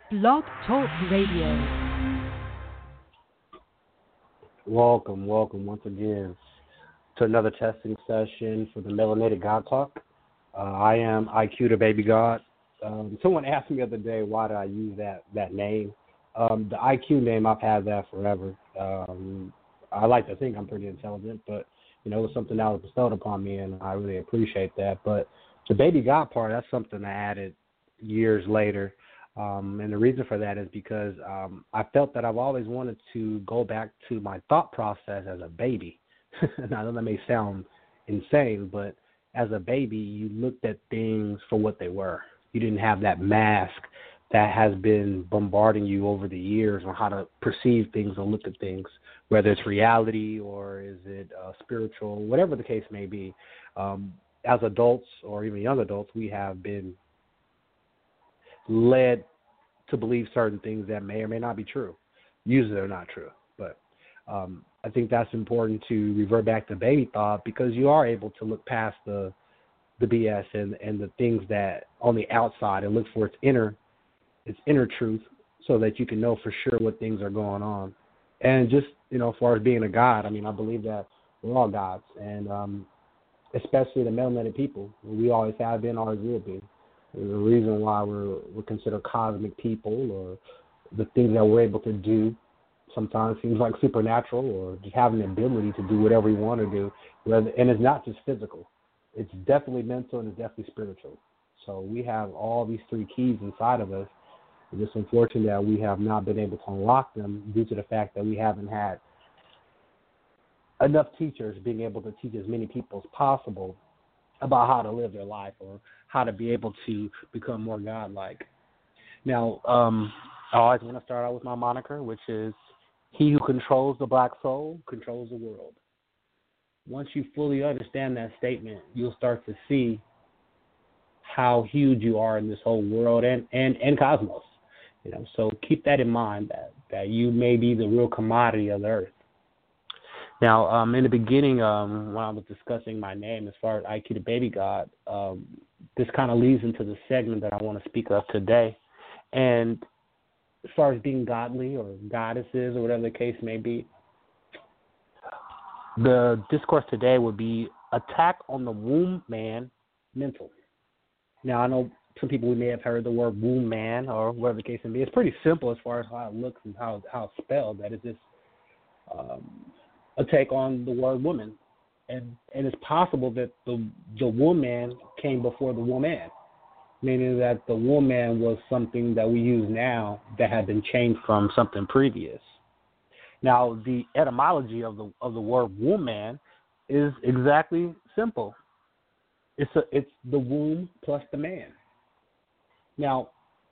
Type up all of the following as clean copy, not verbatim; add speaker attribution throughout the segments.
Speaker 1: Blog Talk Radio.
Speaker 2: Welcome once again to another testing session for the Melanated God Talk. I am IQ the Baby God. Someone asked me the other day why did I use that name. The IQ name, I've had that forever. I like to think I'm pretty intelligent, but it was something that was bestowed upon me, and I really appreciate that. But the Baby God part, that's something I added years later. And the reason for that is because I felt that I've always wanted to go back to my thought process as a baby. Now, I know that may sound insane, but as a baby, you looked at things for what they were. You didn't have that mask that has been bombarding you over the years on how to perceive things or look at things, whether it's reality or is it spiritual, whatever the case may be. As adults or even young adults, we have been led to believe certain things that may or may not be true. Usually they're not true. But I think that's important to revert back to baby thought, because you are able to look past the BS and the things that on the outside and look for its inner truth, so that you can know for sure what things are going on. And just, as far as being a God, I believe that we're all gods, and especially the melanated people. We always have been, always will be. The reason why we're considered cosmic people, or the things that we're able to do sometimes seems like supernatural, or just having the ability to do whatever we want to do. And it's not just physical. It's definitely mental, and it's definitely spiritual. So we have all these three keys inside of us. It's just unfortunate that we have not been able to unlock them due to the fact that we haven't had enough teachers being able to teach as many people as possible about how to live their life, or how to be able to become more godlike. Now, I always want to start out with my moniker, which is, he who controls the black soul controls the world. Once you fully understand that statement, you'll start to see how huge you are in this whole world and cosmos. So keep that in mind, that you may be the real commodity of the earth. Now, in the beginning, when I was discussing my name as far as IQ the Baby God, this kind of leads into the segment that I want to speak of today. And as far as being godly or goddesses or whatever the case may be, the discourse today would be attack on the womb man mental. Now, I know some people, we may have heard the word womb man or whatever the case may be. It's pretty simple as far as how it looks and how it's spelled. That is just a take on the word woman. And it's possible that the woman came before the woman, meaning that the woman was something that we use now that had been changed from something previous. Now, the etymology of the word woman is exactly simple. It's the womb plus the man. Now,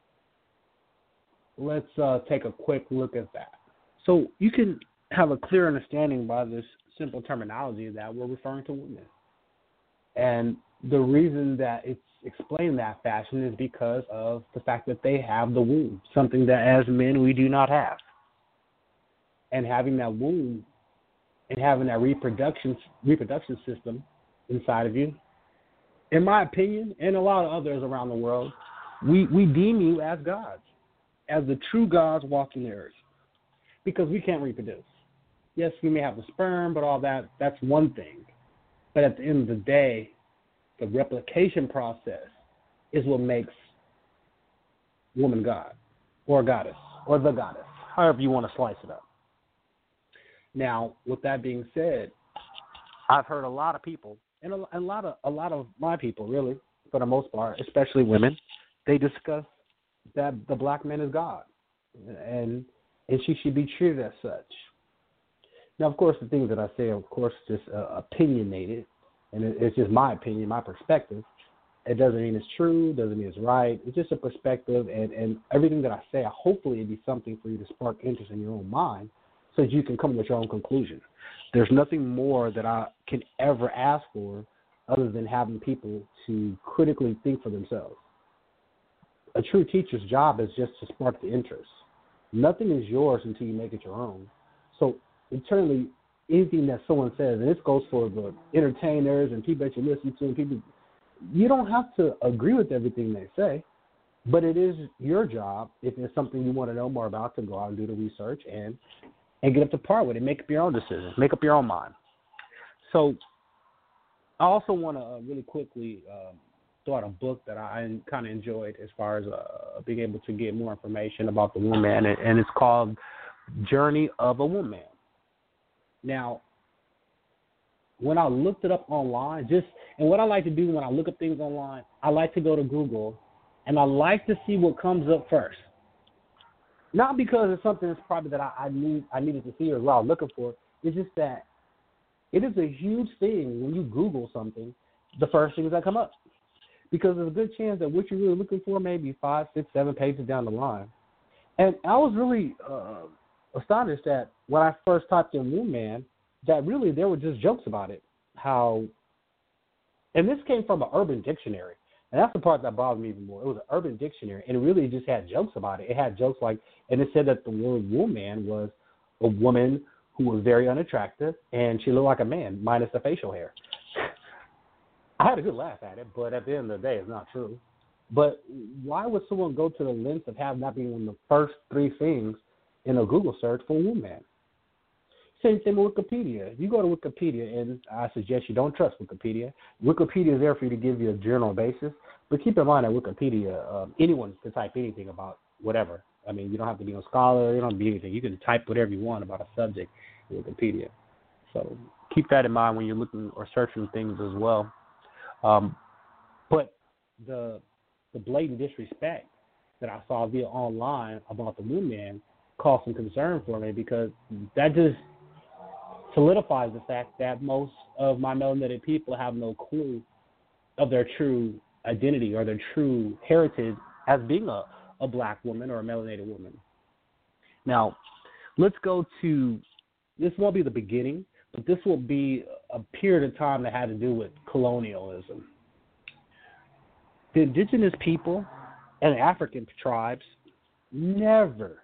Speaker 2: let's take a quick look at that. So you can have a clear understanding by this simple terminology that we're referring to women. And the reason that it's explained in that fashion is because of the fact that they have the womb, something that as men we do not have. And having that womb and having that reproduction system inside of you, in my opinion, and a lot of others around the world, we deem you as gods, as the true gods walking the earth, because we can't reproduce. Yes, we may have the sperm, but all that's one thing. But at the end of the day, the replication process is what makes woman God, or goddess, or the goddess, however you want to slice it up. Now, with that being said, I've heard a lot of people, and a lot of my people, really, for the most part, especially women, they discuss that the black man is God, and she should be treated as such. Now, of course, the things that I say, of course, just opinionated, and it's just my opinion, my perspective. It doesn't mean it's true, doesn't mean it's right. It's just a perspective, and everything that I say, hopefully it'd be something for you to spark interest in your own mind, so that you can come with your own conclusion. There's nothing more that I can ever ask for other than having people to critically think for themselves. A true teacher's job is just to spark the interest. Nothing is yours until you make it your own. So internally, anything that someone says, and this goes for the entertainers and people that you listen to, and people, you don't have to agree with everything they say. But it is your job, if it's something you want to know more about, to go out and do the research and get up to par with it. Make up your own decisions. Make up your own mind. So I also want to really quickly throw out a book that I kind of enjoyed as far as being able to get more information about the woman, and it's called Journey of a Woman. Now, when I looked it up online, and what I like to do when I look up things online, I like to go to Google, and I like to see what comes up first. Not because it's something that's probably that I needed to see or what I was looking for. It's just that it is a huge thing when you Google something, the first things that come up. Because there's a good chance that what you're really looking for may be 5, 6, 7 pages down the line. And I was really astonished that when I first typed in woman, that really there were just jokes about it. And this came from an Urban Dictionary. And that's the part that bothered me even more. It was an Urban Dictionary, and it really just had jokes about it. It had jokes like, and it said that the word woman was a woman who was very unattractive, and she looked like a man, minus the facial hair. I had a good laugh at it, but at the end of the day, it's not true. But why would someone go to the length of having that being one of the first 3 things in a Google search for woman? Same thing with Wikipedia. If you go to Wikipedia, and I suggest you don't trust Wikipedia. Wikipedia is there for you to give you a general basis, but keep in mind that Wikipedia, anyone can type anything about whatever. I mean, you don't have to be a scholar. You don't have to be anything. You can type whatever you want about a subject in Wikipedia. So keep that in mind when you're looking or searching things as well. But the blatant disrespect that I saw via online about the woman caused some concern for me, because that just solidifies the fact that most of my melanated people have no clue of their true identity or their true heritage as being a black woman or a melanated woman. Now, let's go to, this won't be the beginning, but this will be a period of time that had to do with colonialism. The indigenous people and the African tribes never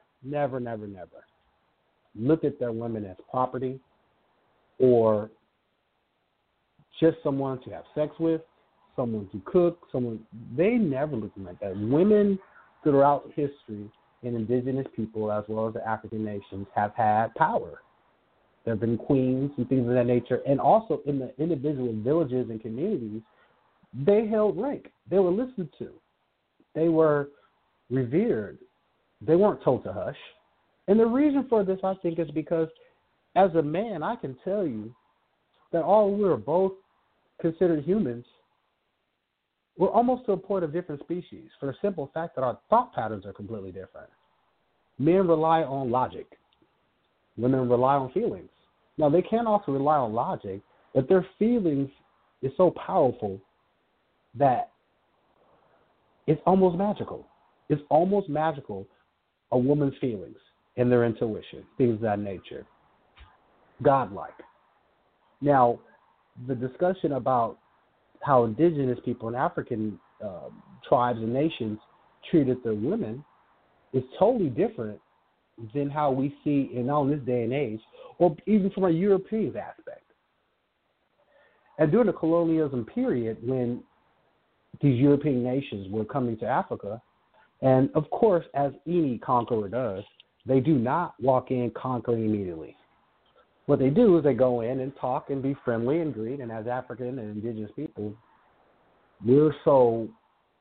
Speaker 2: looked at their women as property or just someone to have sex with, someone to cook, they never looked at them like that. Women throughout history in indigenous people as well as the African nations have had power. There have been queens and things of that nature. And also in the individual villages and communities, they held rank. They were listened to. They were revered. They weren't told to hush. And the reason for this, I think, is because as a man, I can tell you that although we're both considered humans, we're almost to a point of different species for the simple fact that our thought patterns are completely different. Men rely on logic. Women rely on feelings. Now, they can also rely on logic, but their feelings is so powerful that it's almost magical. It's almost magical, a woman's feelings and their intuition, things of that nature. Godlike. Now, the discussion about how indigenous people and African tribes and nations treated their women is totally different than how we see in on this day and age, or even from a European aspect. And during the colonialism period, when these European nations were coming to Africa, and of course, as any conqueror does, they do not walk in conquering immediately. What they do is they go in and talk and be friendly and greet, and as African and indigenous people, we're so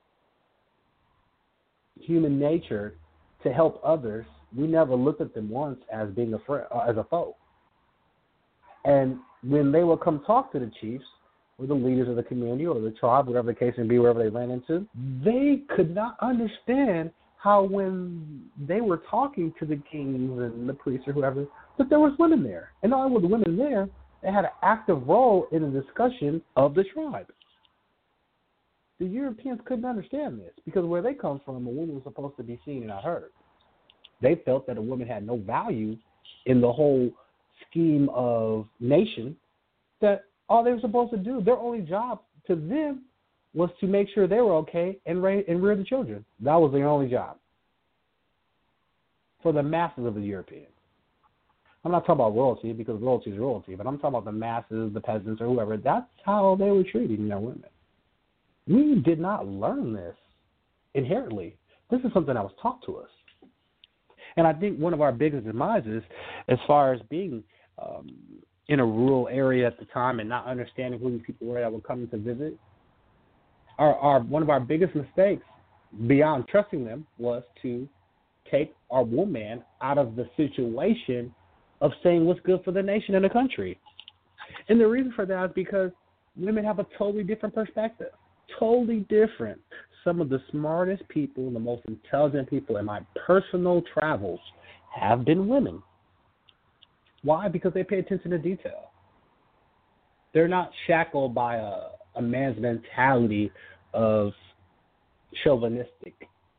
Speaker 2: human nature to help others. We never looked at them once as being a friend, as a foe. And when they would come talk to the chiefs or the leaders of the community or the tribe, whatever the case may be, wherever they ran into, they could not understand how when they were talking to the kings and the priests or whoever, that there was women there. And not only were the women there, they had an active role in the discussion of the tribe. The Europeans couldn't understand this because where they come from, a woman was supposed to be seen and not heard. They felt that a woman had no value in the whole scheme of nation, that all they were supposed to do, their only job to them was to make sure they were okay and rear the children. That was their only job for the masses of the Europeans. I'm not talking about royalty because royalty is royalty, but I'm talking about the masses, the peasants, or whoever. That's how they were treating their women. We did not learn this inherently. This is something that was taught to us. And I think one of our biggest demises, as far as being in a rural area at the time and not understanding who these people were that were coming to visit, one of our biggest mistakes, beyond trusting them, was to take our woman out of the situation of saying what's good for the nation and the country. And the reason for that is because women have a totally different perspective. Totally different. Some of the smartest people, the most intelligent people in my personal travels have been women. Why? Because they pay attention to detail. They're not shackled by a man's mentality of chauvinistic.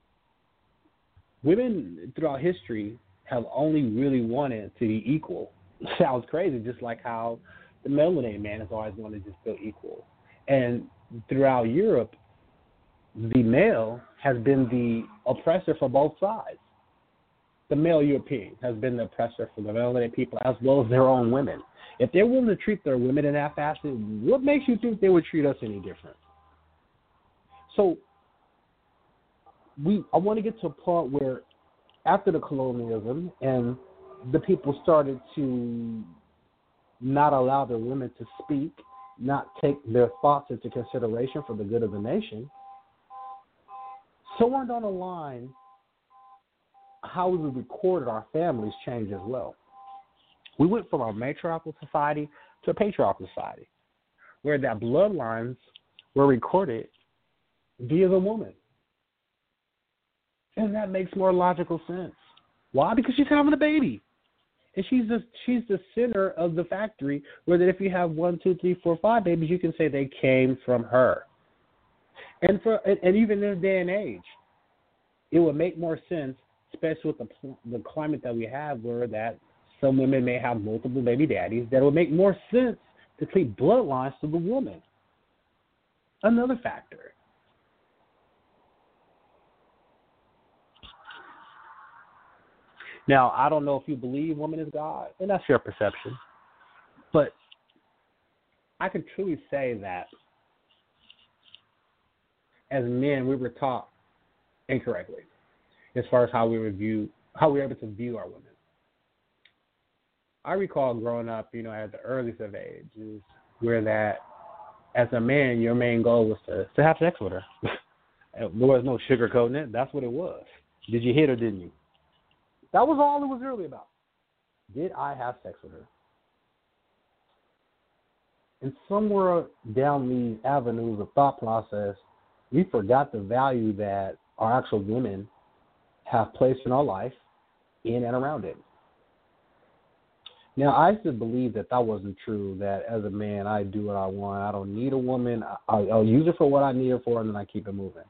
Speaker 2: Women throughout history have only really wanted to be equal. Sounds crazy, just like how the melanated man has always wanted to just feel equal. And throughout Europe, the male has been the oppressor for both sides. The male European has been the oppressor for the melanated people as well as their own women. If they're willing to treat their women in that fashion, what makes you think they would treat us any different? So I want to get to a point where after the colonialism and the people started to not allow their women to speak, not take their thoughts into consideration for the good of the nation, somewhere down the line, how we recorded our families changed as well. We went from a matriarchal society to a patriarchal society, where that bloodlines were recorded via the woman. And that makes more logical sense. Why? Because she's having a baby. And she's the center of the factory, where that if you have 1, 2, 3, 4, 5 babies, you can say they came from her. And even in this day and age, it would make more sense, especially with the climate that we have, where that some women may have multiple baby daddies, that it would make more sense to treat bloodlines to the woman. Another factor. Now, I don't know if you believe woman is God, and that's your perception. But I can truly say that as men, we were taught incorrectly as far as how we were able to view our women. I recall growing up, at the earliest of ages, where that as a man, your main goal was to have sex with her. There was no sugarcoating it. That's what it was. Did you hit or didn't you? That was all it was really about. Did I have sex with her? And somewhere down these avenues of thought process, we forgot the value that our actual women have placed in our life, in and around it. Now, I used to believe that wasn't true, that as a man, I do what I want. I don't need a woman. I'll use it for what I need her for, and then I keep it moving.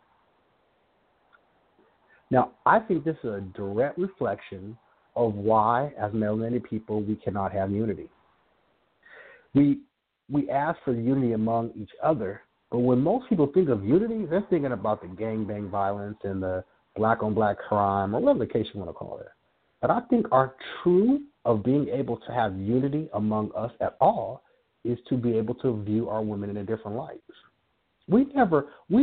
Speaker 2: Now, I think this is a direct reflection of why, as melanated people, we cannot have unity. We ask for unity among each other, but when most people think of unity, they're thinking about the gangbang violence and the black-on-black crime, or whatever the case you want to call it. But I think our true of being able to have unity among us at all is to be able to view our women in a different light. We never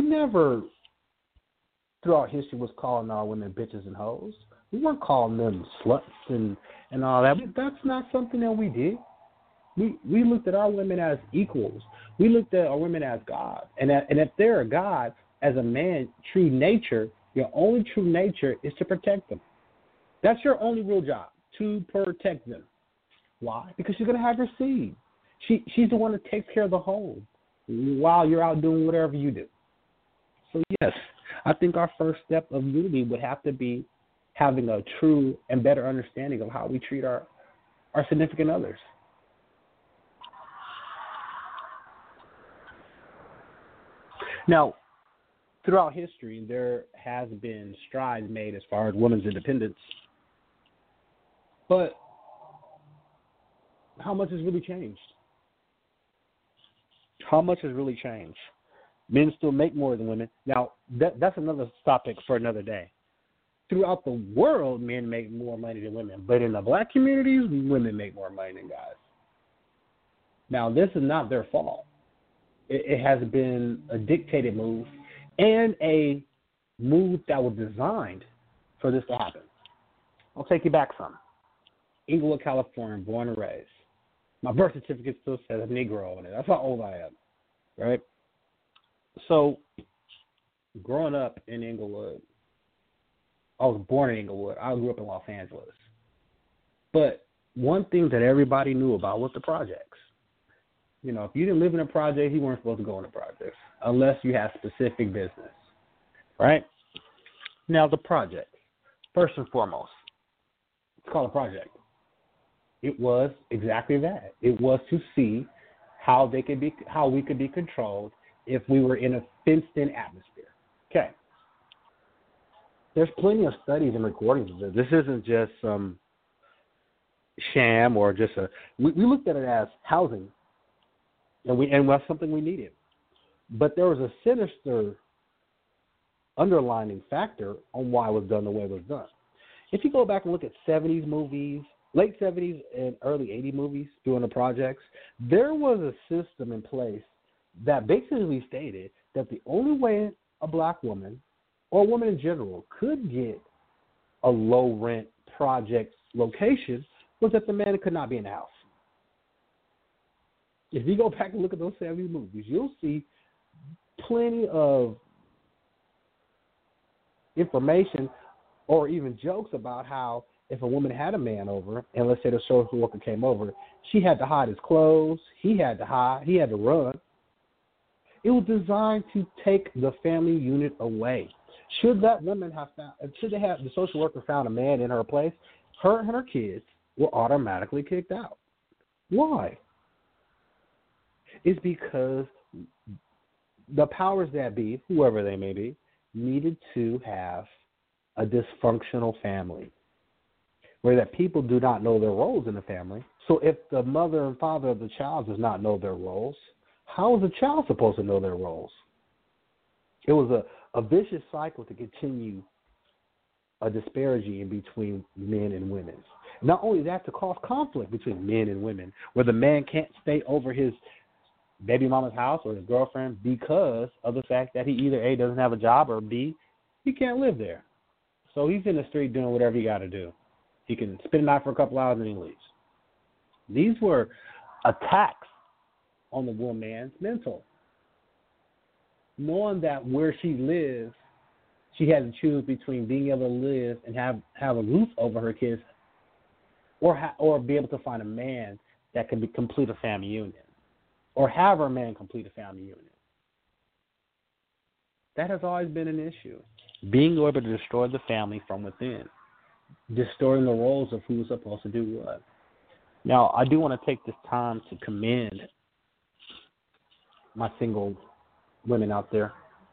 Speaker 2: throughout history was calling our women bitches and hoes. We weren't calling them sluts and all that. That's not something that we did. We looked at our women as equals. We looked at our women as God. And if they're a God, as a man, true nature, your only true nature is to protect them. That's your only real job, to protect them. Why? Because you're going to have your seed. She's the one that takes care of the home while you're out doing whatever you do. So, yes, I think our first step of unity would have to be having a true and better understanding of how we treat our significant others. Now, throughout history, there has been strides made as far as women's independence. But how much has really changed? How much has really changed? Men still make more than women. Now, that's another topic for another day. Throughout the world, men make more money than women. But in the black communities, women make more money than guys. Now, this is not their fault. It has been a dictated move and a moved that was designed for this to happen. I'll take you back some. Inglewood, California, born and raised. My birth certificate still says a Negro on it. That's how old I am, right? So, growing up in Inglewood, I was born in Inglewood. I grew up in Los Angeles. But one thing that everybody knew about was the projects. You know, if you didn't live in a project, you weren't supposed to go in the projects unless you had specific business, right? Now, the project, first and foremost, it's called a project. It was exactly that. It was to see how we could be controlled if we were in a fenced-in atmosphere. Okay. There's plenty of studies and recordings of this. This isn't just some sham or just we looked at it as housing, and that's something we needed. But there was a sinister underlining factor on why it was done the way it was done. If you go back and look at 70s movies, late 70s and early 80s movies doing the projects, there was a system in place that basically stated that the only way a black woman or a woman in general could get a low-rent project location was that the man could not be in the house. If you go back and look at those 70s movies, you'll see plenty of information or even jokes about how if a woman had a man over, and let's say the social worker came over, she had to hide his clothes, he had to hide, he had to run. It was designed to take the family unit away. Should that woman have the social worker found a man in her place, her and her kids were automatically kicked out. Why? It's because the powers that be, whoever they may be, needed to have a dysfunctional family where that people do not know their roles in the family. So if the mother and father of the child does not know their roles, how is the child supposed to know their roles? It was a vicious cycle to continue a disparity in between men and women. Not only that, to cause conflict between men and women, where the man can't stay over his baby mama's house or his girlfriend because of the fact that he either A, doesn't have a job, or B, he can't live there. So he's in the street doing whatever he got to do. He can spend the night for a couple hours and he leaves. These were attacks on the woman's mental. Knowing that where she lives, she had to choose between being able to live and have a roof over her kids or be able to find a man that can complete a family union or have her man complete a family union. That has always been an issue. Being able to destroy the family from within, distorting the roles of who's supposed to do what. Now, I do want to take this time to commend my single women out there.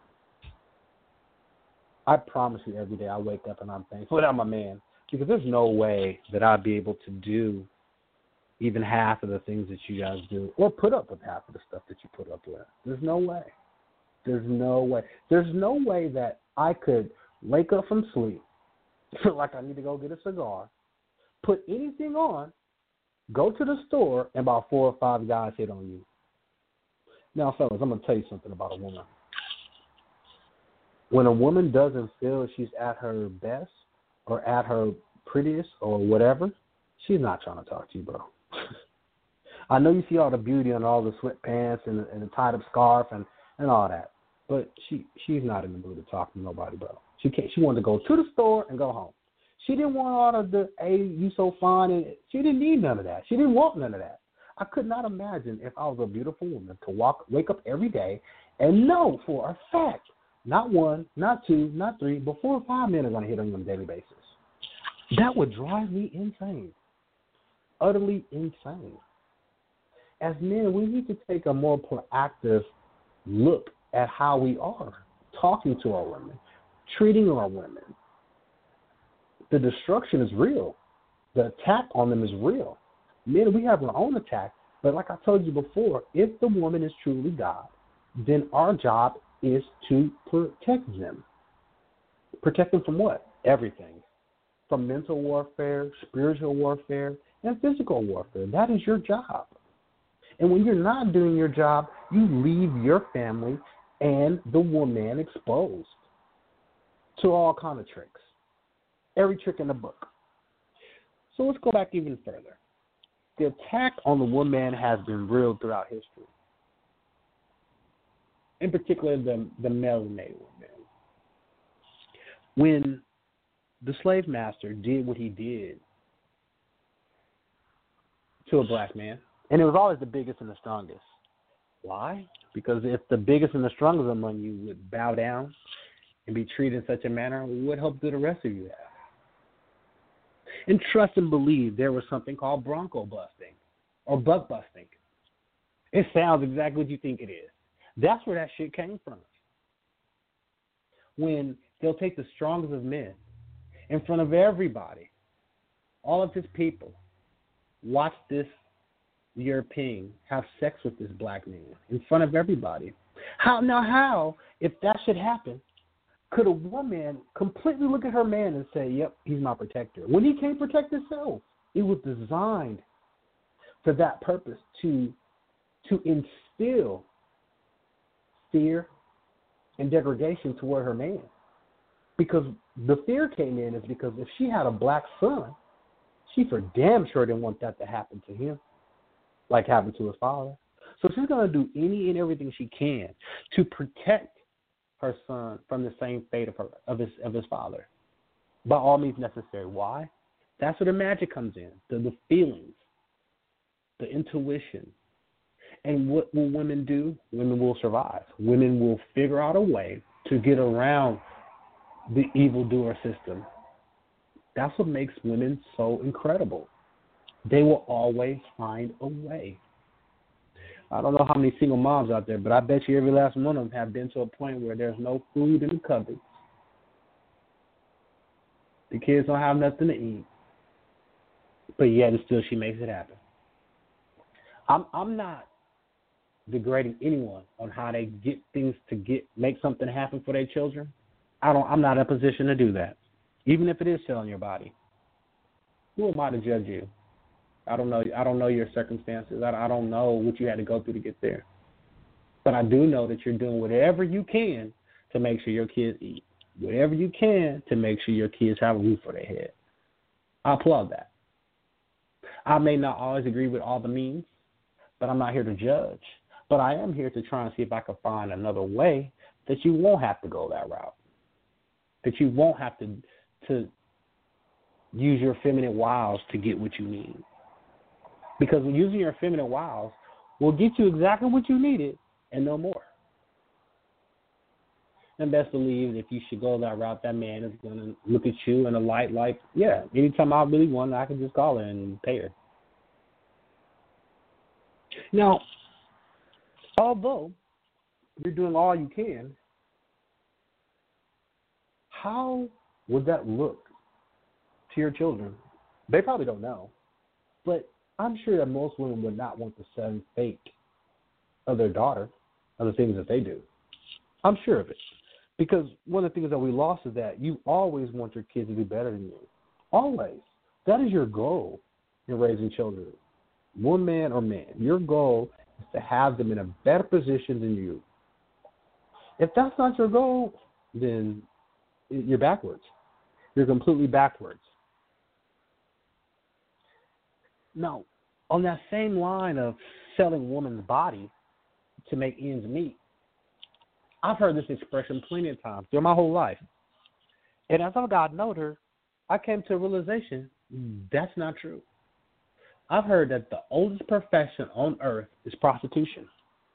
Speaker 2: I promise you every day I wake up and I'm thankful that I'm a man, because there's no way that I'd be able to do even half of the things that you guys do or put up with half of the stuff that you put up with. There's no way. There's no way. There's no way that I could wake up from sleep, feel like I need to go get a cigar, put anything on, go to the store, and about 4 or 5 guys hit on you. Now, fellas, I'm going to tell you something about a woman. When a woman doesn't feel she's at her best or at her prettiest or whatever, she's not trying to talk to you, bro. I know you see all the beauty and all the sweatpants and the tied-up scarf and all that, but she's not in the mood to talk to nobody, bro. She wanted to go to the store and go home. She didn't want all of the, hey, you so fine, and she didn't need none of that. She didn't want none of that. I could not imagine if I was a beautiful woman to wake up every day and know for a fact, not 1, not 2, not 3, but 4 or 5 men are going to hit on you on a daily basis. That would drive me insane. Utterly insane. As men, we need to take a more proactive look at how we are talking to our women, treating our women. The destruction is real. The attack on them is real. Men, we have our own attack, but like I told you before, if the woman is truly God, then our job is to protect them. Protect them from what? Everything. From mental warfare, spiritual warfare, and physical warfare. That is your job. And when you're not doing your job, you leave your family and the woman exposed. to all kind of tricks. Every trick in the book. So let's go back even further. The attack on the woman has been real throughout history. In particular, the melanated woman. When the slave master did what he did to a black man, and it was always the biggest and the strongest. Why? Because if the biggest and the strongest among you would bow down and be treated in such a manner, what hope do the rest of you have? And trust and believe there was something called bronco busting or buck busting. It sounds exactly what you think it is. That's where that shit came from. When they'll take the strongest of men in front of everybody, all of his people, watch this European have sex with this black man in front of everybody. How, if that should happen, could a woman completely look at her man and say, yep, he's my protector, when he can't protect himself? It was designed for that purpose, to instill fear and degradation toward her man. Because the fear came in is because if she had a black son, she for damn sure didn't want that to happen to him, like happened to his father. So she's going to do any and everything she can to protect her son from the same fate of his father, by all means necessary. Why? That's where the magic comes in, the feelings, the intuition. And what will women do? Women will survive. Women will figure out a way to get around the evildoer system. That's what makes women so incredible. They will always find a way. I don't know how many single moms out there, but I bet you every last one of them have been to a point where there's no food in the cupboard. The kids don't have nothing to eat. But yet and still she makes it happen. I'm not degrading anyone on how they get things to make something happen for their children. I'm not in a position to do that. Even if it is selling your body. Who am I to judge you? I don't know your circumstances. I don't know what you had to go through to get there. But I do know that you're doing whatever you can to make sure your kids eat. Whatever you can to make sure your kids have a roof over their head. I applaud that. I may not always agree with all the means, but I'm not here to judge. But I am here to try and see if I can find another way that you won't have to go that route. That you won't have to use your feminine wiles to get what you need. Because using your feminine wiles will get you exactly what you needed and no more. And best believe if you should go that route, that man is going to look at you in a light like, yeah, anytime I really want, I can just call her and pay her. Now, although you're doing all you can, how would that look to your children? They probably don't know. But I'm sure that most women would not want the same fate of their daughter, of the things that they do. I'm sure of it. Because one of the things that we lost is that you always want your kids to do better than you. Always. That is your goal in raising children. Woman or man. Your goal is to have them in a better position than you. If that's not your goal, then you're backwards. You're completely backwards. Now, on that same line of selling woman's body to make ends meet, I've heard this expression plenty of times through my whole life. And as I got older, I came to a realization that's not true. I've heard that the oldest profession on earth is prostitution.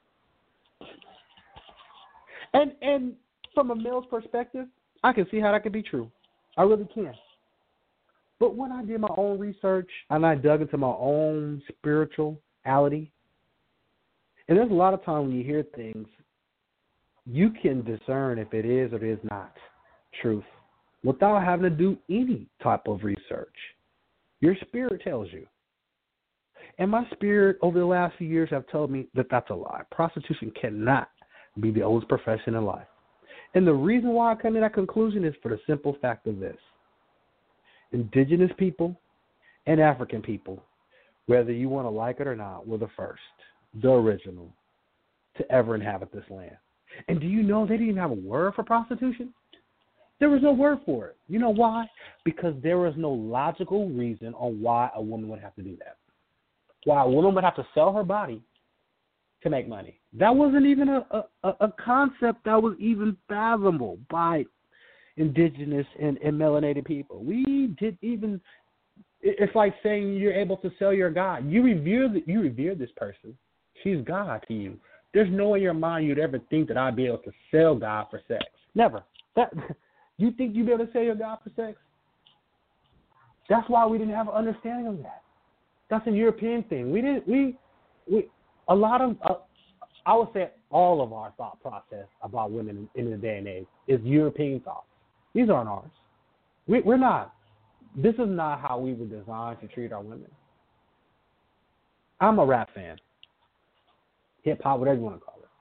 Speaker 2: And from a male's perspective, I can see how that could be true. I really can. But when I did my own research and I dug into my own spirituality, and there's a lot of times when you hear things, you can discern if it is or it is not truth without having to do any type of research. Your spirit tells you. And my spirit over the last few years have told me that that's a lie. Prostitution cannot be the oldest profession in life. And the reason why I come to that conclusion is for the simple fact of this. Indigenous people and African people, whether you want to like it or not, were the first, the original, to ever inhabit this land. And do you know they didn't even have a word for prostitution? There was no word for it. You know why? Because there was no logical reason on why a woman would have to do that. Why a woman would have to sell her body to make money. That wasn't even a concept that was even fathomable by indigenous and melanated people. We did even. It's like saying you're able to sell your God. You revere this person. She's God to you. There's no way in your mind you'd ever think that I'd be able to sell God for sex. Never. You think you'd be able to sell your God for sex? That's why we didn't have an understanding of that. That's a European thing. A lot of, I would say all of our thought process about women in this day and age is European thoughts. These aren't ours. We're not. This is not how we were designed to treat our women. I'm a rap fan. Hip-hop, whatever you want to call it.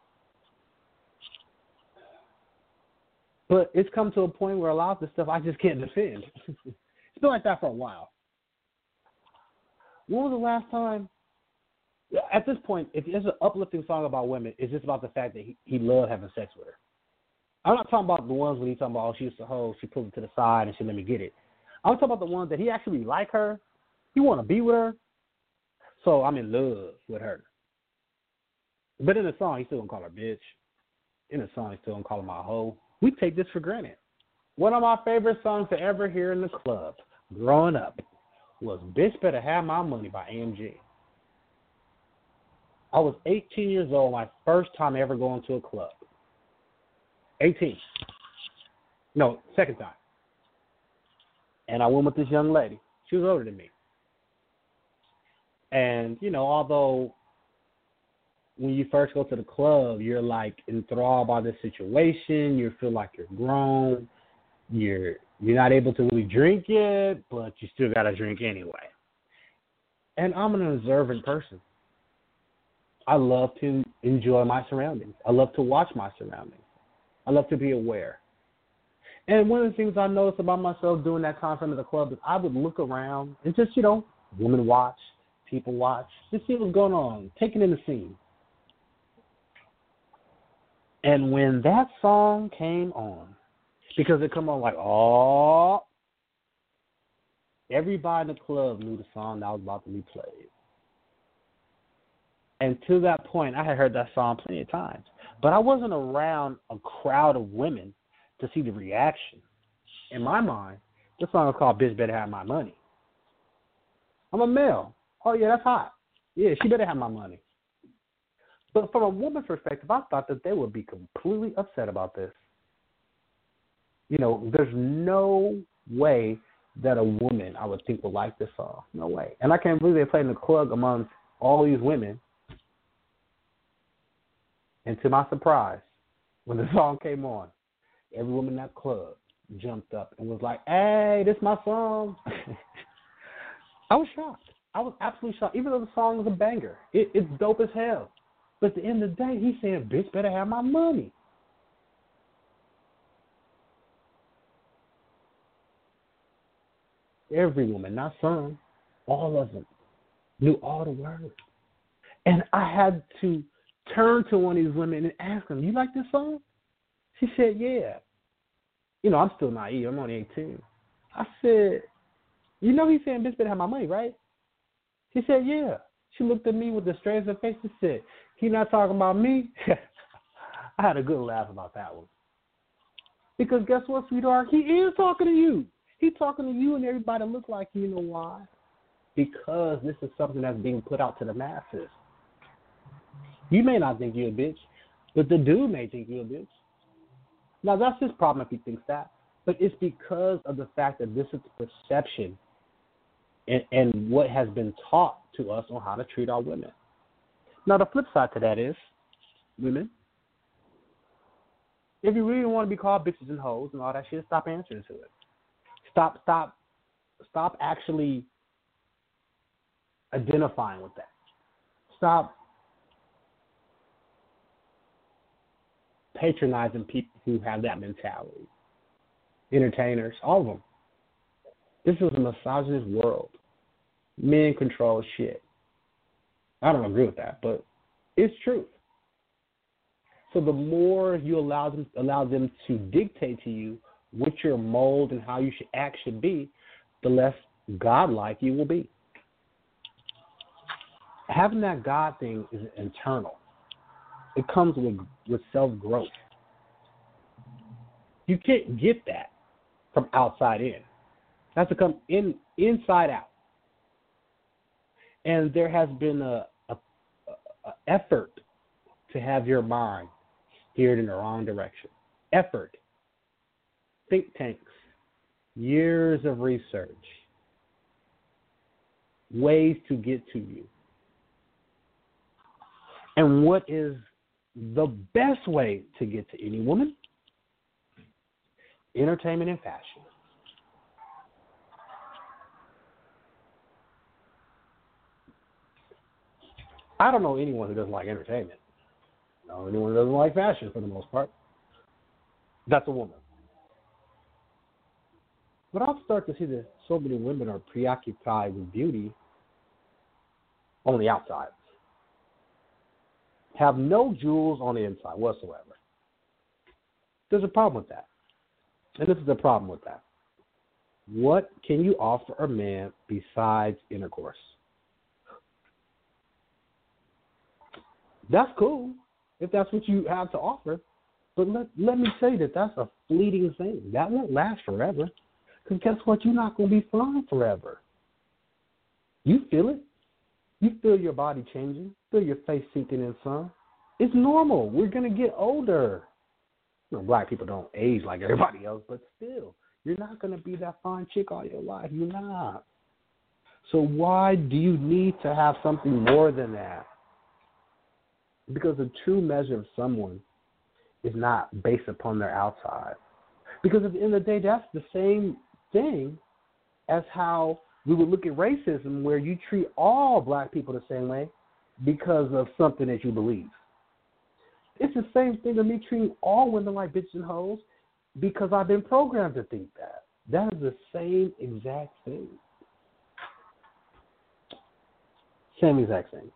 Speaker 2: But it's come to a point where a lot of the stuff I just can't defend. It's been like that for a while. When was the last time? At this point, if there's an uplifting song about women, it's just about the fact that he loved having sex with her. I'm not talking about the ones when he's talking about, oh, she used to hold, she pulled it to the side and she let me get it. I'm talking about the ones that he actually like her. He want to be with her. So I'm in love with her. But in the song, he still don't call her bitch. In the song, he still don't call her my hoe. We take this for granted. One of my favorite songs to ever hear in the club growing up was Bitch Better Have My Money by AMG. I was 18 years old, my first time ever going to a club. 18. No, second time. And I went with this young lady. She was older than me. And, you know, although when you first go to the club, you're like enthralled by the situation, you feel like you're grown, you're not able to really drink yet, but you still got to drink anyway. And I'm an observant person. I love to enjoy my surroundings. I love to watch my surroundings. I love to be aware. And one of the things I noticed about myself during that time frame at the club is I would look around and just, you know, women watch, people watch, just see what's going on, taking in the scene. And when that song came on, because it come on like, oh, everybody in the club knew the song that was about to be played. And to that point, I had heard that song plenty of times. But I wasn't around a crowd of women to see the reaction. In my mind, this song is called Bitch Better Have My Money. I'm a male. Oh, yeah, that's hot. Yeah, she better have my money. But from a woman's perspective, I thought that they would be completely upset about this. You know, there's no way that a woman, I would think, would like this song. No way. And I can't believe they played in the club amongst all these women. And to my surprise, when the song came on, every woman in that club jumped up and was like, hey, this is my song. I was shocked. I was absolutely shocked. Even though the song is a banger. It's dope as hell. But at the end of the day, he's saying, bitch, better have my money. Every woman, not some, all of them, knew all the words. And I had to turn to one of these women and ask them, you like this song? She said, yeah. You know, I'm still naive. I'm only 18. I said, you know he's saying, bitch, better have my money, right? She said, yeah. She looked at me with the straightest of face and said, he not talking about me? I had a good laugh about that one. Because guess what, sweetheart? He is talking to you. He's talking to you and everybody that look like you. You know why? Because this is something that's being put out to the masses. You may not think you're a bitch, but the dude may think you're a bitch. Now, that's his problem if he thinks that. But it's because of the fact that this is the perception and what has been taught to us on how to treat our women. Now, the flip side to that is, women, if you really want to be called bitches and hoes and all that shit, stop answering to it. Stop actually identifying with that. Stop patronizing people who have that mentality. Entertainers, all of them. This is a misogynist world. Men control shit. I don't agree with that, but it's truth. So the more you allow them to dictate to you what your mold and how you should act should be, the less godlike you will be. Having that God thing is internal. It comes with self-growth. You can't get that from outside in. It has to come inside out. And there has been a effort to have your mind steered in the wrong direction. Effort. Think tanks. Years of research. Ways to get to you. And what is the best way to get to any woman? Entertainment and fashion. I don't know anyone who doesn't like entertainment. I don't know anyone who doesn't like fashion for the most part. That's a woman. But I'll start to see that so many women are preoccupied with beauty on the outside. Have no jewels on the inside whatsoever. There's a problem with that. And this is the problem with that. What can you offer a man besides intercourse? That's cool if that's what you have to offer. But let me say that that's a fleeting thing. That won't last forever. Because guess what? You're not going to be fine forever. You feel it. You feel your body changing. Feel your face sinking in sun. It's normal. We're going to get older. You know, black people don't age like everybody else, but still, you're not going to be that fine chick all your life. You're not. So why do you need to have something more than that? Because the true measure of someone is not based upon their outside. Because at the end of the day, that's the same thing as how we would look at racism, where you treat all black people the same way because of something that you believe. It's the same thing with me treating all women like bitches and hoes because I've been programmed to think that. That is the same exact thing. Same exact thing.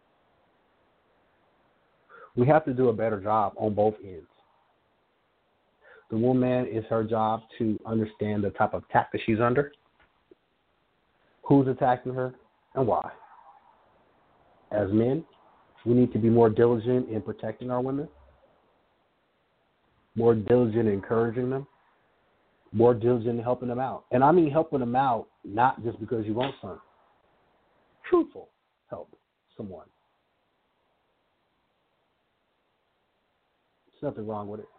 Speaker 2: We have to do a better job on both ends. The woman, is her job to understand the type of attack that she's under, who's attacking her, and why. As men, we need to be more diligent in protecting our women, more diligent in encouraging them, more diligent in helping them out. And I mean helping them out not just because you want some. Truthful help someone. There's nothing wrong with it.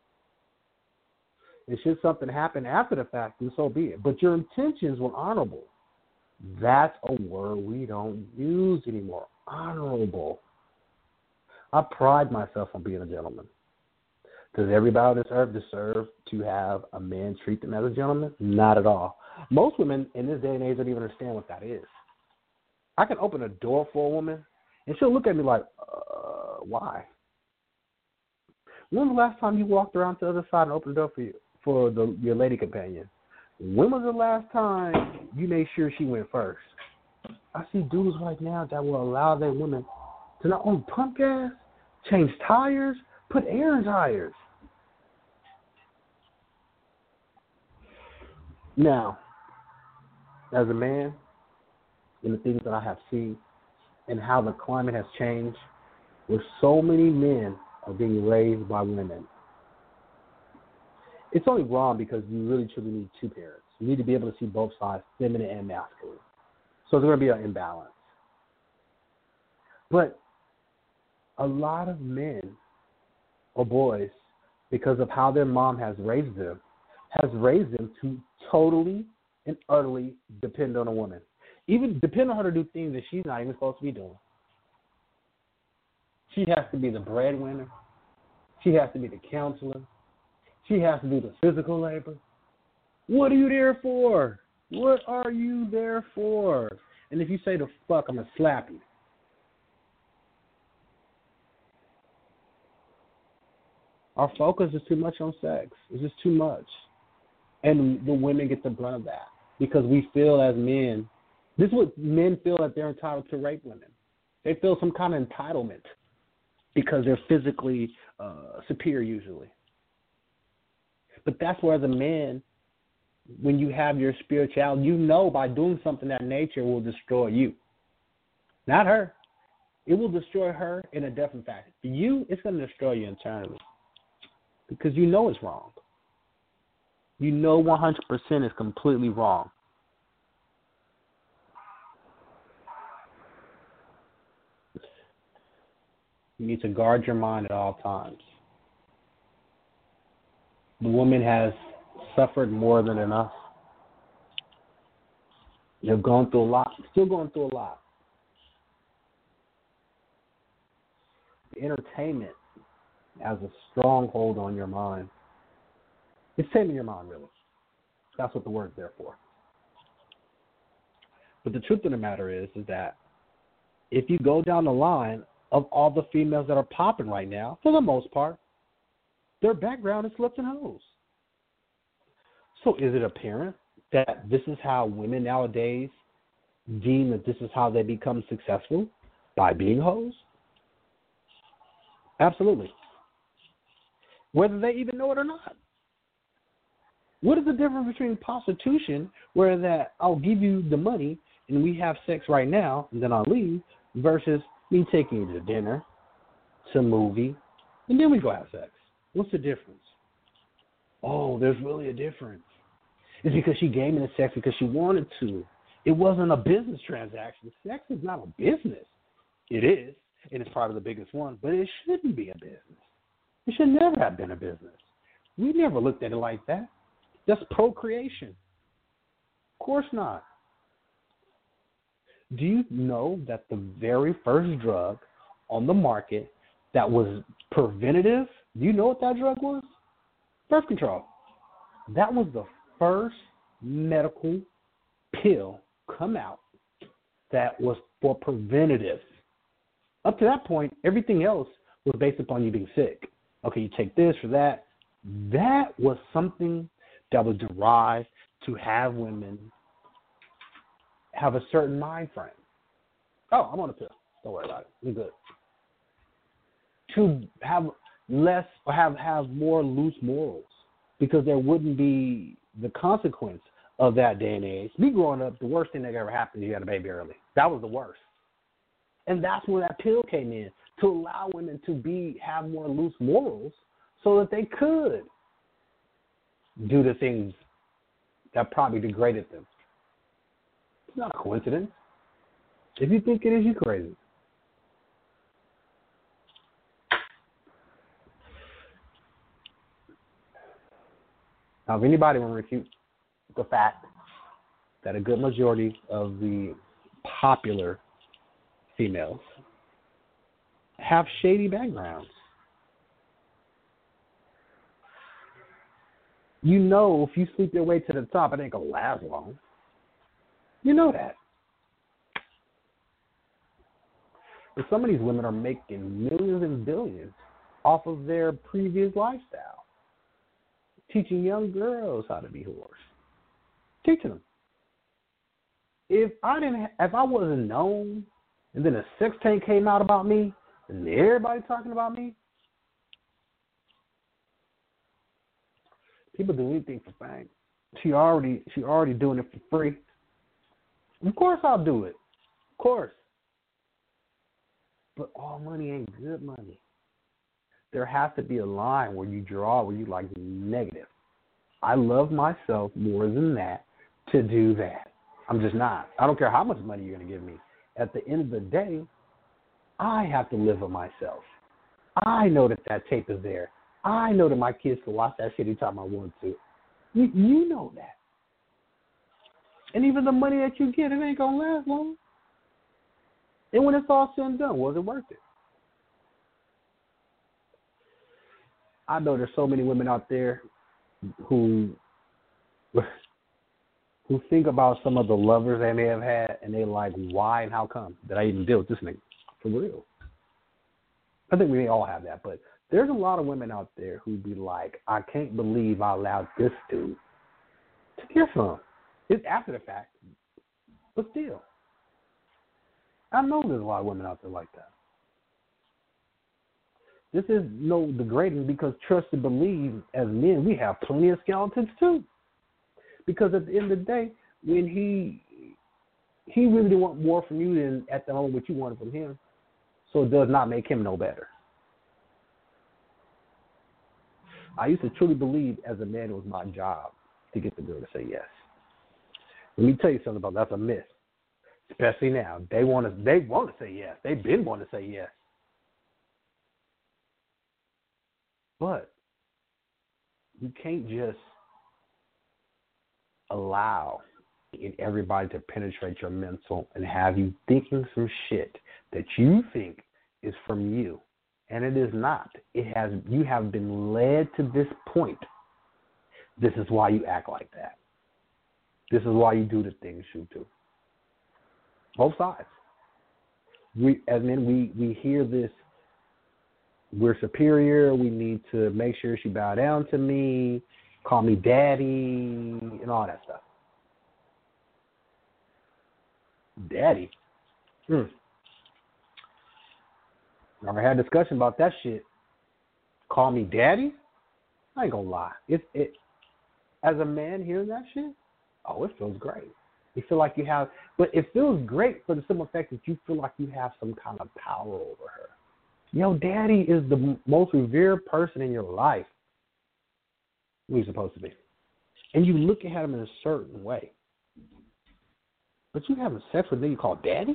Speaker 2: And should something happen after the fact, then so be it. But your intentions were honorable. That's a word we don't use anymore. Honorable. I pride myself on being a gentleman. Does everybody on this earth deserve to have a man treat them as a gentleman? Not at all. Most women in this day and age don't even understand what that is. I can open a door for a woman, and she'll look at me like, why? When was the last time you walked around to the other side and opened the door for you, your lady companion? When was the last time you made sure she went first? I see dudes right now that will allow their women to not only pump gas, change tires, put air in tires. Now, as a man, in the things that I have seen and how the climate has changed, where so many men are being raised by women, it's only wrong because you really truly need two parents. You need to be able to see both sides, feminine and masculine. So there's going to be an imbalance. But a lot of men or boys, because of how their mom has raised them to totally and utterly depend on a woman. Even depend on her to do things that she's not even supposed to be doing. She has to be the breadwinner. She has to be the counselor. She has to do the physical labor. What are you there for? What are you there for? And if you say the fuck, I'm going to slap you. Our focus is too much on sex. It's just too much. And the women get the brunt of that because we feel as men, this is what men feel that they're entitled to rape women. They feel some kind of entitlement because they're physically superior usually. But that's where, as a man, when you have your spirituality, you know by doing something that nature will destroy you. Not her. It will destroy her in a different fashion. For you, it's going to destroy you internally because you know it's wrong. You know 100% is completely wrong. You need to guard your mind at all times. The woman has suffered more than enough. You've gone through a lot, still going through a lot. The entertainment has a stronghold on your mind. It's taming your mind, really. That's what the word's there for. But the truth of the matter is that if you go down the line of all the females that are popping right now, for the most part, their background is slips and hoes. So is it apparent that this is how women nowadays deem that this is how they become successful? By being hoes? Absolutely. Whether they even know it or not. What is the difference between prostitution, where that I'll give you the money and we have sex right now and then I'll leave, versus me taking you to dinner, to a movie, and then we go have sex? What's the difference? Oh, there's really a difference. It's because she gave me the sex because she wanted to. It wasn't a business transaction. Sex is not a business. It is, and it's probably the biggest one, but it shouldn't be a business. It should never have been a business. We never looked at it like that. That's procreation. Of course not. Do you know that the very first drug on the market that was preventative, do you know what that drug was? Birth control. That was the first medical pill come out that was for preventative. Up to that point, everything else was based upon you being sick. Okay, you take this or that. That was something that was derived to have women have a certain mind frame. Oh, I'm on a pill. Don't worry about it. We're good. To have less or have more loose morals, because there wouldn't be the consequence of that day and age. Me growing up, the worst thing that ever happened is you had a baby early. That was the worst. And that's where that pill came in, to allow women to have more loose morals so that they could do the things that probably degraded them. It's not a coincidence. If you think it is, you're crazy. Now, if anybody want to refute the fact that a good majority of the popular females have shady backgrounds, you know if you sleep your way to the top, it ain't going to last long. You know that. But some of these women are making millions and billions off of their previous lifestyle. Teaching young girls how to be whores. Teaching them. If I wasn't known, and then a sex tape came out about me, and everybody talking about me, people do anything for fame. She already doing it for free. Of course I'll do it. Of course. But all money ain't good money. There has to be a line where you draw where you like negative. I love myself more than that to do that. I'm just not. I don't care how much money you're going to give me. At the end of the day, I have to live with myself. I know that tape is there. I know that my kids can watch that shit anytime I want to. You know that. And even the money that you get, it ain't going to last long. And when it's all said and done, was it worth it? I know there's so many women out there who think about some of the lovers they may have had, and they're like, why and how come did I even deal with this nigga? For real. I think we all have that, but there's a lot of women out there who be like, I can't believe I allowed this dude to get some. It's after the fact, but still. I know there's a lot of women out there like that. This is no degrading because trust and believe as men, we have plenty of skeletons too. Because at the end of the day, when he really didn't want more from you than at the moment what you wanted from him, so it does not make him no better. I used to truly believe as a man it was my job to get the girl to say yes. Let me tell you something about that's a myth. Especially now. They want to say yes. They've been wanting to say yes. But you can't just allow everybody to penetrate your mental and have you thinking some shit that you think is from you. And it is not. You have been led to this point. This is why you act like that. This is why you do the things you do. Both sides. We as men we hear this, we're superior, we need to make sure she bow down to me, call me daddy, and all that stuff. Daddy? Never had a discussion about that shit. Call me daddy? I ain't gonna lie. As a man hearing that shit, oh, it feels great. You feel like you have, but it feels great for the simple fact that you feel like you have some kind of power over her. Yo, daddy is the most revered person in your life. Who he's supposed to be. And you look at him in a certain way. But you having sex with a nigga called daddy?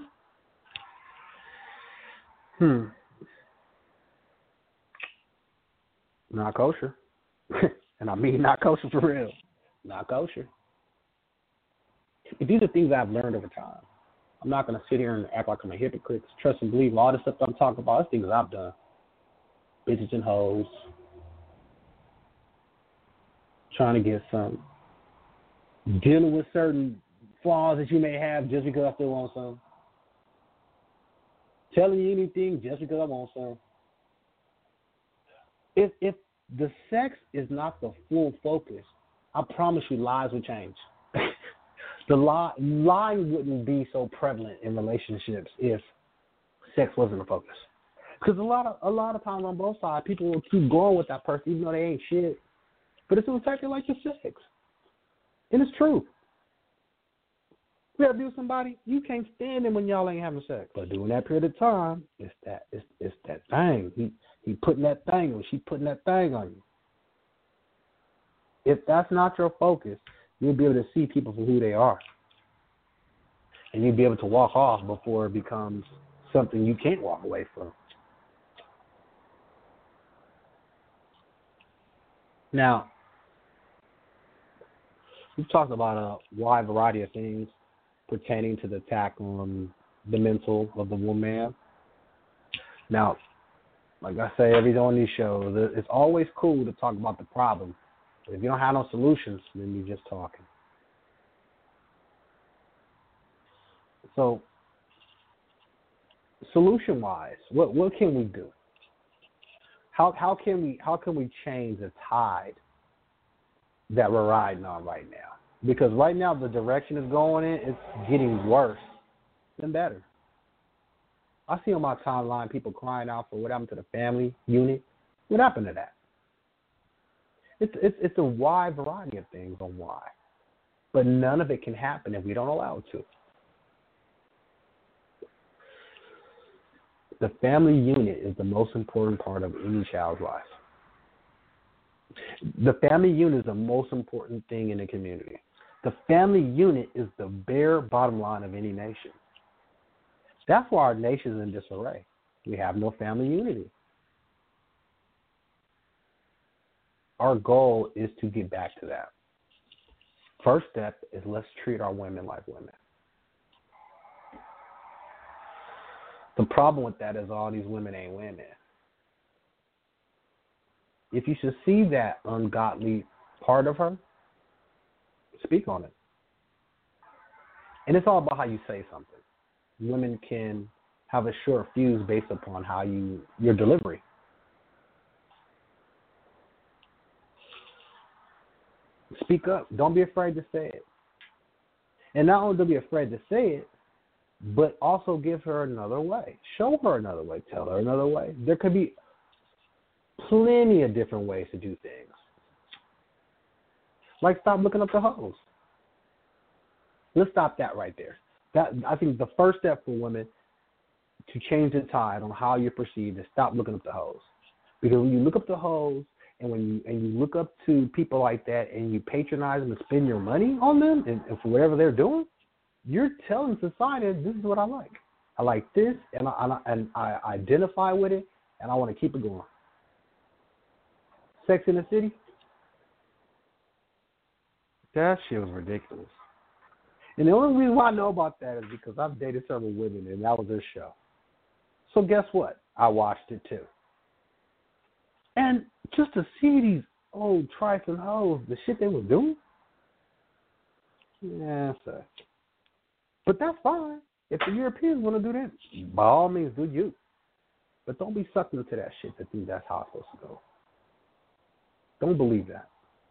Speaker 2: Not kosher. And I mean not kosher for real. Not kosher. These are things I've learned over time. I'm not going to sit here and act like I'm a hypocrite. Trust and believe all the stuff that I'm talking about. It's things I've done. Bitches and hoes. Trying to get some. Dealing with certain flaws that you may have just because I still want some. Telling you anything just because I want some. If the sex is not the full focus, I promise you lies will change. The lying wouldn't be so prevalent in relationships if sex wasn't a focus. Because a lot of times on both sides, people will keep going with that person even though they ain't shit. But it's the fact they like your sex. And it's true. You ever be with somebody, you can't stand them when y'all ain't having sex. But during that period of time, it's that thing. He putting that thing on, she putting that thing on you. If that's not your focus, you'll be able to see people for who they are. And you'll be able to walk off before it becomes something you can't walk away from. Now, we've talked about a wide variety of things pertaining to the attack on the mental of the woman. Now, like I say every day on these shows, it's always cool to talk about the problem. If you don't have no solutions, then you're just talking. So, solution-wise, what can we do? How can we change the tide that we're riding on right now? Because right now the direction it's going in, it's getting worse than better. I see on my timeline people crying out for what happened to the family unit. What happened to that? It's a wide variety of things on why. But none of it can happen if we don't allow it to. The family unit is the most important part of any child's life. The family unit is the most important thing in the community. The family unit is the bare bottom line of any nation. That's why our nation is in disarray. We have no family unity. Our goal is to get back to that. First step is let's treat our women like women. The problem with that is all these women ain't women. If you should see that ungodly part of her, speak on it. And it's all about how you say something. Women can have a short fuse based upon how your delivery. Speak up. Don't be afraid to say it. And not only don't be afraid to say it, but also give her another way. Show her another way. Tell her another way. There could be plenty of different ways to do things. Like stop looking up the hoes. Let's stop that right there. That I think the first step for women to change the tide on how you're perceived is stop looking up the hoes. Because when you look up the hoes and when you look up to people like that and you patronize them and spend your money on them and for whatever they're doing, you're telling society this is what I like. I like this and I identify with it and I want to keep it going. Sex in the City? That shit was ridiculous. And the only reason why I know about that is because I've dated several women and that was their show. So guess what? I watched it too. And just to see these old trifling hoes, the shit they were doing, yeah, so. But that's fine. If the Europeans want to do that, by all means, do you. But don't be sucked into that shit that think that's how it's supposed to go. Don't believe that.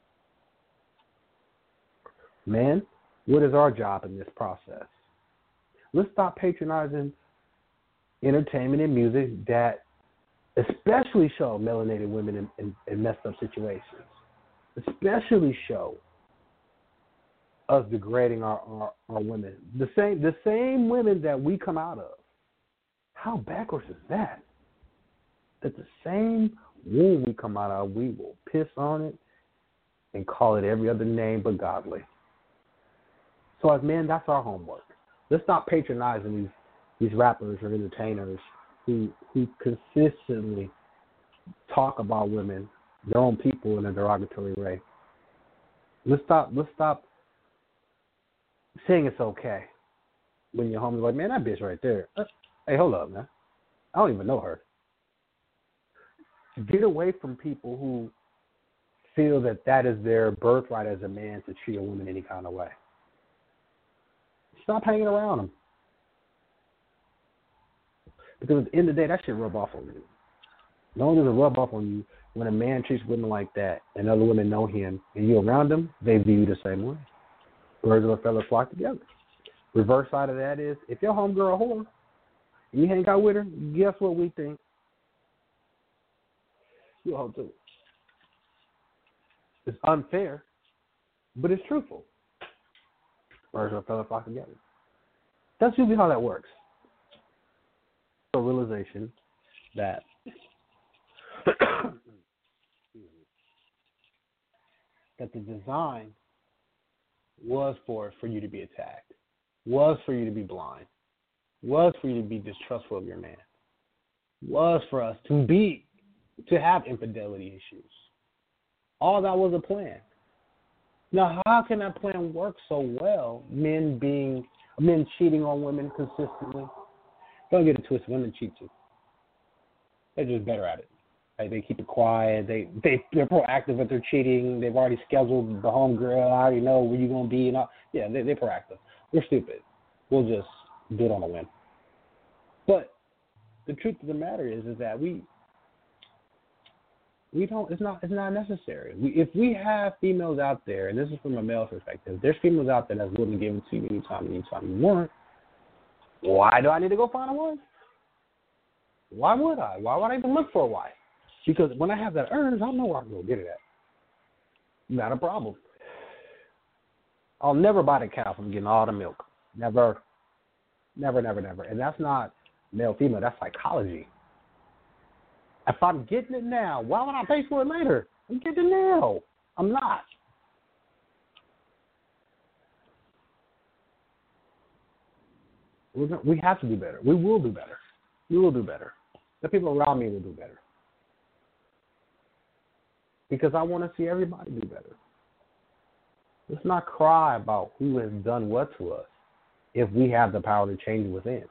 Speaker 2: Man, what is our job in this process? Let's stop patronizing entertainment and music that especially show melanated women in messed up situations. Especially show us degrading our women. The same women that we come out of. How backwards is that? That the same womb we come out of, we will piss on it and call it every other name but godly. So as men, that's our homework. Let's stop patronizing these rappers or entertainers who consistently talk about women, their own people, in a derogatory way. Let's stop saying it's okay when your homie's like, man, that bitch right there. Hey, hold up, man. I don't even know her. Get away from people who feel that is their birthright as a man to treat a woman any kind of way. Stop hanging around them. Because at the end of the day, that shit rub off on you. Not only does it rub off on you, when a man treats women like that and other women know him and you're around them, they view you the same way. Birds of a feather flock together. Reverse side of that is, if your homegirl a whore and you hang out with her, guess what we think? You're a hoe too. It's unfair, but it's truthful. Birds of a feather flock together. That's usually how that works. A realization that that the design was for you to be attacked, was for you to be blind, was for you to be distrustful of your man, was for us to have infidelity issues. All that was a plan. Now, how can that plan work so well? Men cheating on women consistently. Don't get it twisted. Women cheat too. They're just better at it. Like, they keep it quiet. They're proactive if they're cheating. They've already scheduled the home girl. I already know where you're gonna be and all. Yeah, they're proactive. We're stupid. We'll just do it on a whim. But the truth of the matter is that we don't. It's not necessary. If we have females out there, and this is from a male perspective, there's females out there that's willing to give it to you anytime you want. Why do I need to go find a wife? Why would I? Why would I even look for a wife? Because when I have that urge, I know where I'm going to get it at. Not a problem. I'll never buy the cow from getting all the milk. Never. Never, never, never. And that's not male, female. That's psychology. If I'm getting it now, why would I pay for it later? I'm getting it now. I'm not. We have to do better. We will do better. We will do better. The people around me will do better. Because I want to see everybody do better. Let's not cry about who has done what to us if we have the power to change within.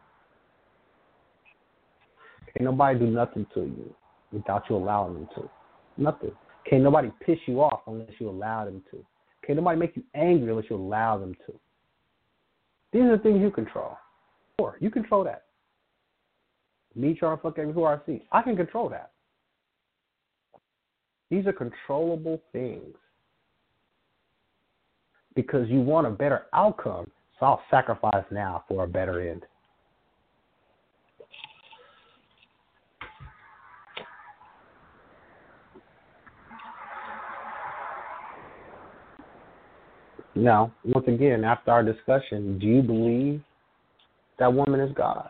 Speaker 2: Can't nobody do nothing to you without you allowing them to. Nothing. Can't nobody piss you off unless you allow them to. Can't nobody make you angry unless you allow them to. These are the things you control. Or you control that. Me trying to fuck every who I see. I can control that. These are controllable things. Because you want a better outcome, so I'll sacrifice now for a better end. Now, once again, after our discussion, do you believe that woman is God?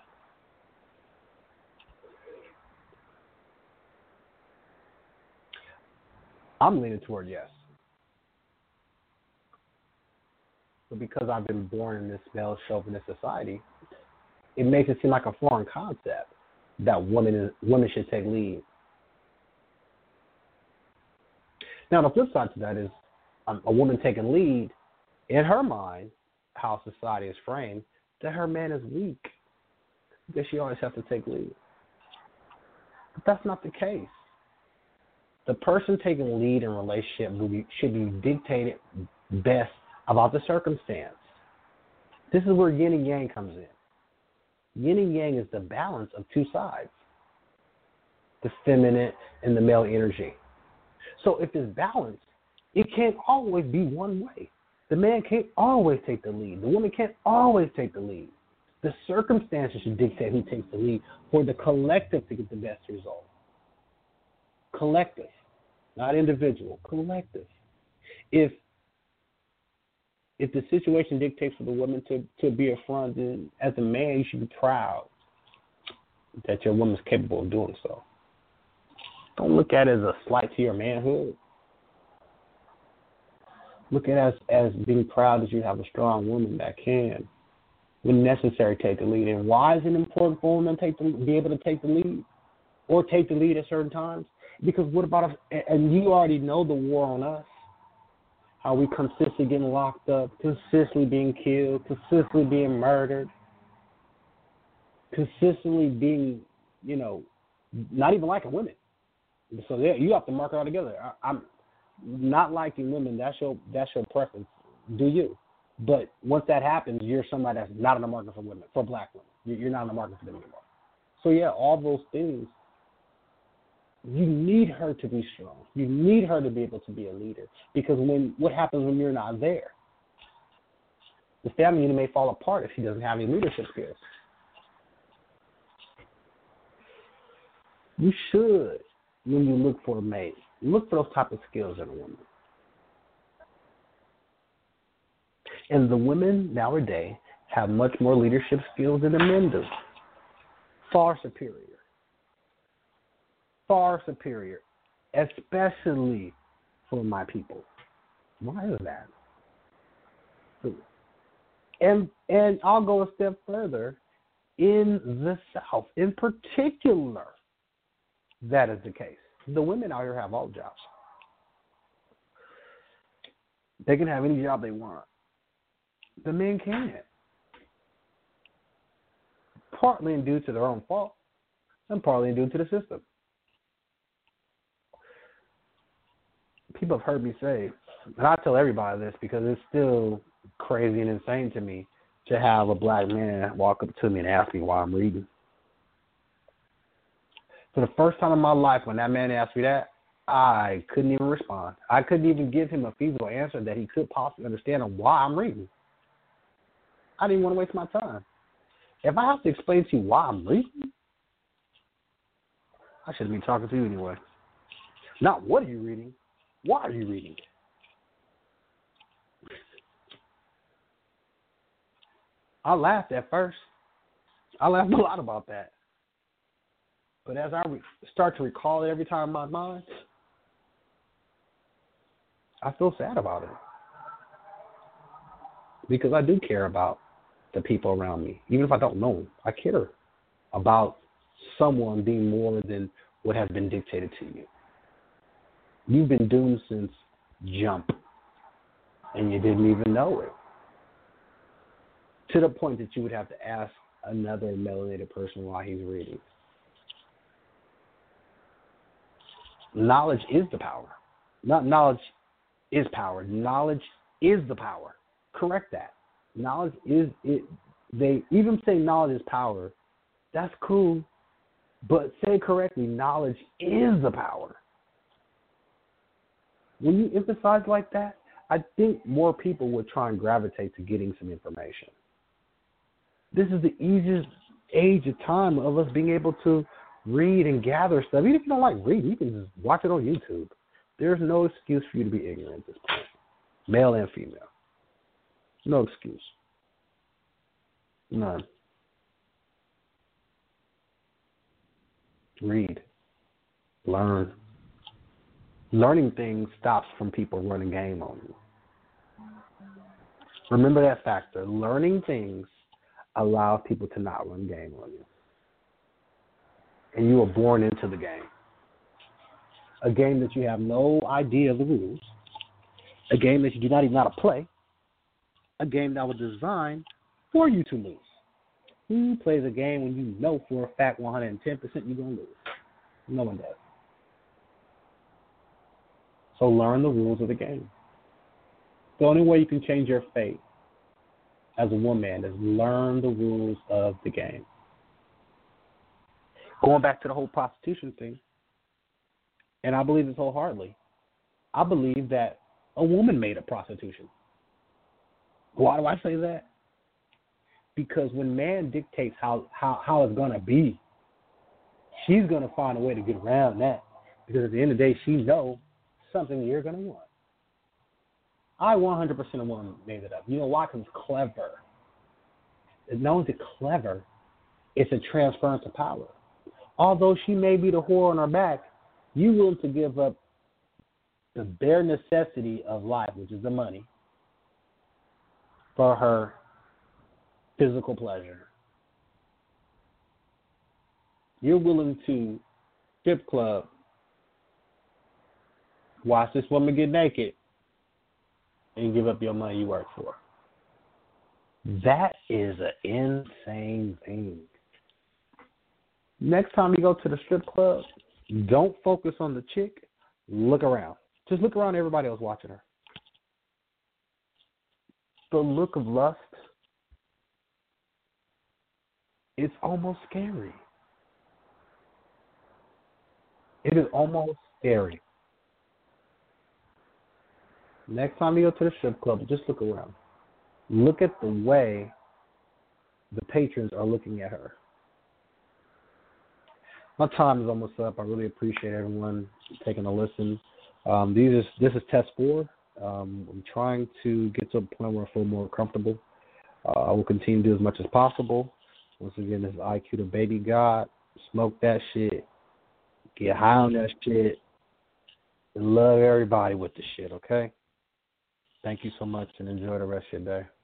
Speaker 2: I'm leaning toward yes. But because I've been born in this male chauvinist society, it makes it seem like a foreign concept that women should take lead. Now, the flip side to that is a woman taking lead, in her mind, how society is framed, that her man is weak, that she always has to take lead. But that's not the case. The person taking lead in a relationship should be dictated best about the circumstance. This is where yin and yang comes in. Yin and yang is the balance of two sides, the feminine and the male energy. So if it's balanced, it can't always be one way. The man can't always take the lead. The woman can't always take the lead. The circumstances should dictate who takes the lead for the collective to get the best result. Collective, not individual, collective. If the situation dictates for the woman to be a front, then as a man, you should be proud that your woman's capable of doing so. Don't look at it as a slight to your manhood. Look at it as being proud that you have a strong woman that can, when necessary, take the lead. And why is it important for women to be able to take the lead or take the lead at certain times? Because what about us? And you already know the war on us. How we consistently getting locked up, consistently being killed, consistently being murdered, consistently being, not even liking women. So yeah, you have to mark it all together. I'm not liking women. That's your preference. Do you? But once that happens, you're somebody that's not in the market for women, for black women. You're not in the market for them anymore. So yeah, all those things. You need her to be strong. You need her to be able to be a leader. Because what happens when you're not there? The family unit may fall apart if she doesn't have any leadership skills. You should, when you look for a mate, look for those type of skills in a woman. And the women nowadays have much more leadership skills than the men do. Far superior. Far superior, especially for my people. Why is that? And I'll go a step further. In the South, in particular, that is the case. The women out here have all the jobs. They can have any job they want. The men can't. Partly due to their own fault, and partly due to the system. People have heard me say, and I tell everybody this because it's still crazy and insane to me to have a black man walk up to me and ask me why I'm reading. For the first time in my life, when that man asked me that, I couldn't even respond. I couldn't even give him a feasible answer that he could possibly understand on why I'm reading. I didn't want to waste my time. If I have to explain to you why I'm reading, I shouldn't be talking to you anyway. Not what are you reading, why are you reading? I laughed at first. I laughed a lot about that. But as I start to recall it every time in my mind, I feel sad about it. Because I do care about the people around me. Even if I don't know them, I care about someone being more than what has been dictated to you. You've been doomed since jump, and you didn't even know it. To the point that you would have to ask another melanated person why he's reading. Knowledge is the power. Not knowledge is power. Knowledge is the power. Correct that. Knowledge is it. They even say knowledge is power. That's cool. But say correctly, knowledge is the power. When you emphasize like that, I think more people would try and gravitate to getting some information. This is the easiest age of time of us being able to read and gather stuff. Even if you don't like reading, you can just watch it on YouTube. There's no excuse for you to be ignorant at this point, male and female. No excuse. None. Read. Learn. Learning things stops from people running game on you. Remember that factor. Learning things allows people to not run game on you. And you were born into the game. A game that you have no idea of the rules. A game that you do not even know how to play. A game that was designed for you to lose. Who plays a game when you know for a fact 110% you're going to lose? No one does. So learn the rules of the game. The only way you can change your fate as a woman is learn the rules of the game. Going back to the whole prostitution thing, and I believe this wholeheartedly, I believe that a woman made a prostitution. Why do I say that? Because when man dictates how it's going to be, she's going to find a way to get around that. Because at the end of the day, she knows something that you're going to want. I 100% a woman made it up. You know why? Because it's clever. Not only is it clever, it's a transference of power. Although she may be the whore on her back, you're willing to give up the bare necessity of life, which is the money, for her physical pleasure. You're willing to strip club, watch this woman get naked, and give up your money you work for. That is an insane thing. Next time you go to the strip club, don't focus on the chick. Look around. Just look around at everybody else watching her. The look of lust, it's almost scary. It is almost scary. Next time you go to the strip club, just look around. Look at the way the patrons are looking at her. My time is almost up. I really appreciate everyone taking a listen. This is test 4. I'm trying to get to a point where I feel more comfortable. I will continue to do as much as possible. Once again, this is IQ the Baby God. Smoke that shit. Get high on that shit. And love everybody with the shit, okay? Thank you so much and enjoy the rest of your day.